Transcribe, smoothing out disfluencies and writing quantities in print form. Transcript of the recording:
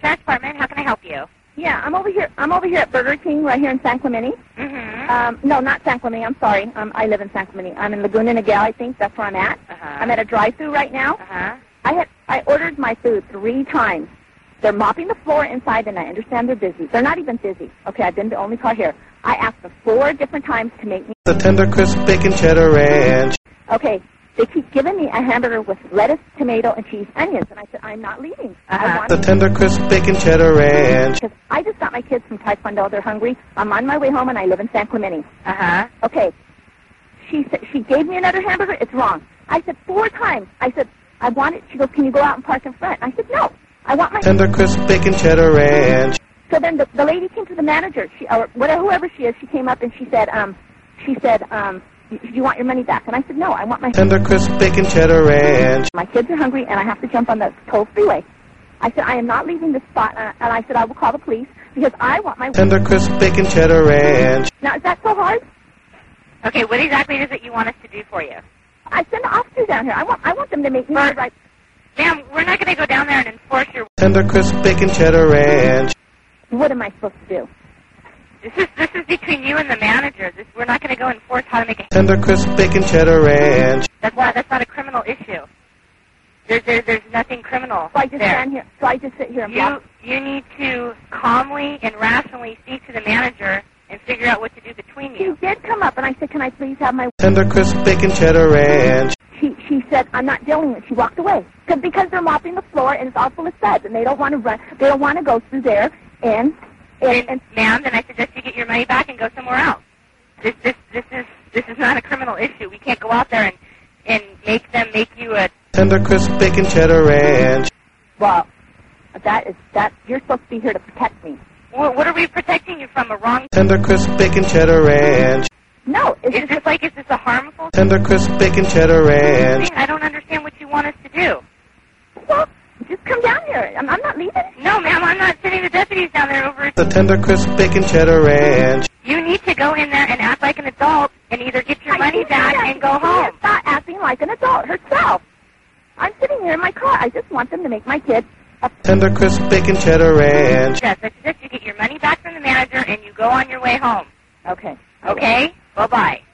Insurance Department. How can I help you? Yeah, I'm over here at Burger King right here in San Clemente. Mm-hmm. No, not San Clemente. I'm sorry. I live in San Clemente. I'm in Laguna Niguel, I think. That's where I'm at. I'm at a drive-thru right now. I ordered my food 3 times. They're mopping the floor inside, and I understand they're busy. They're not even busy. Okay, I've been the only car here. I asked them 4 different times to make me the tender crisp bacon cheddar ranch. Okay, they keep giving me a hamburger with lettuce, tomato, and cheese, onions, and I said, I'm not leaving. I want the tender crisp bacon cheddar ranch. Because I just got my kids from Taekwondo. They're hungry. I'm on my way home, and I live in San Clemente. Okay, she gave me another hamburger. It's wrong. I said 4 times. I said, I want it. She goes, can you go out and park in front? I said, no. I want my tender crisp bacon cheddar ranch. So then the lady came to the manager, or whoever she is. She came up and she said, do you want your money back? And I said, no, I want my tender crisp bacon cheddar ranch. My kids are hungry and I have to jump on the toll freeway. I said, I am not leaving this spot, and I said I will call the police because I want my tender crisp bacon cheddar ranch. Now, is that so hard? Okay, what exactly is it you want us to do for you? I send the officers down here. I want them to make me right. Ma'am, we're not going to go down there and enforce your tender crisp bacon cheddar ranch. What am I supposed to do? This is between you and the manager. We're not going to go enforce how to make a tender crisp bacon cheddar ranch. That's not a criminal issue. There's nothing criminal. So I just stand here. So I just sit here and you need to calmly and rationally speak to the manager and figure out what to do between you. She did come up, and I said, can I please have my tender crisp bacon cheddar ranch. She said, I'm not dealing with it. She walked away. Because they're mopping the floor, and it's all full of suds, and they don't want to run. They don't want to go through there. And ma'am, then I suggest you get your money back and go somewhere else. This is not a criminal issue. We can't go out there and make them make you a tender crisp bacon cheddar ranch. Well, that you're supposed to be here to protect me. What are we protecting you from? A wrong tender crisp bacon cheddar ranch. No, is this a harmful tender crisp bacon cheddar ranch? I don't understand what you want us to do. Well, just come down here. I'm not leaving. No, ma'am, I'm not sending the deputies down there over. The tender crisp bacon cheddar ranch. You need to go in there and act like an adult and either get your money back and go home. She's not acting like an adult herself. I'm sitting here in my car. I just want them to make my kids a tender crisp bacon cheddar ranch. Yes, I suggest you get your money back from the manager and you go on your way home. Okay. Okay? Bye-bye.